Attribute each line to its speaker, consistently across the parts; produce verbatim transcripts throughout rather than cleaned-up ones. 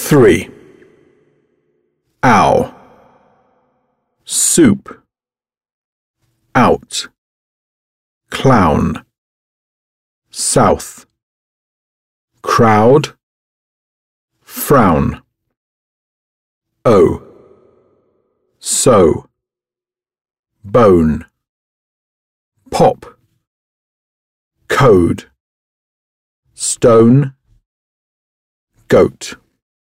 Speaker 1: Three. Ow. Soup. Out. Clown. South. Crowd. Frown. O. So. Bone. Pop. Code. Stone. Goat.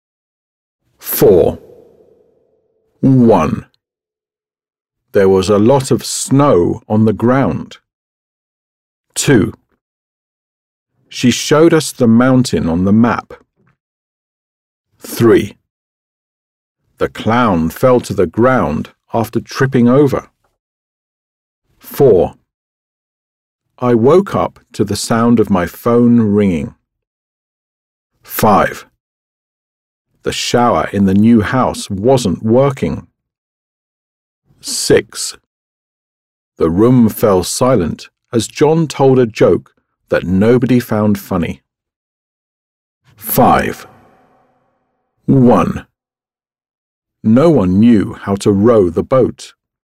Speaker 1: Four. One. There was a lot of snow on the ground. Two. She showed us the mountain on the map. Three. The clown fell to the ground after tripping over. Four. I woke up to the sound of my phone ringing. Five. The shower in the new house wasn't working. Six. The room fell silent as John told a joke that nobody found funny. Five. One. No one knew how to row the boat.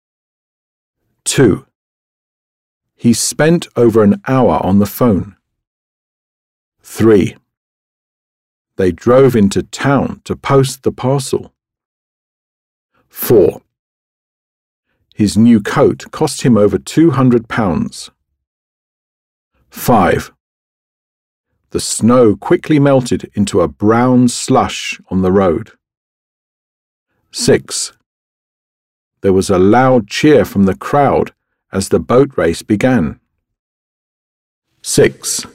Speaker 1: Two. He spent over an hour on the phone. Three. They drove into town to post the parcel. Four. His new coat cost him over two hundred pounds. Five. The snow quickly melted into a brown slush on the road. Six. There was a loud cheer from the crowd as the boat race began. Six.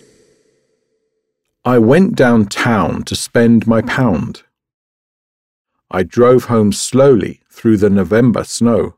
Speaker 1: I went downtown to spend my pound. I drove home slowly through the November snow.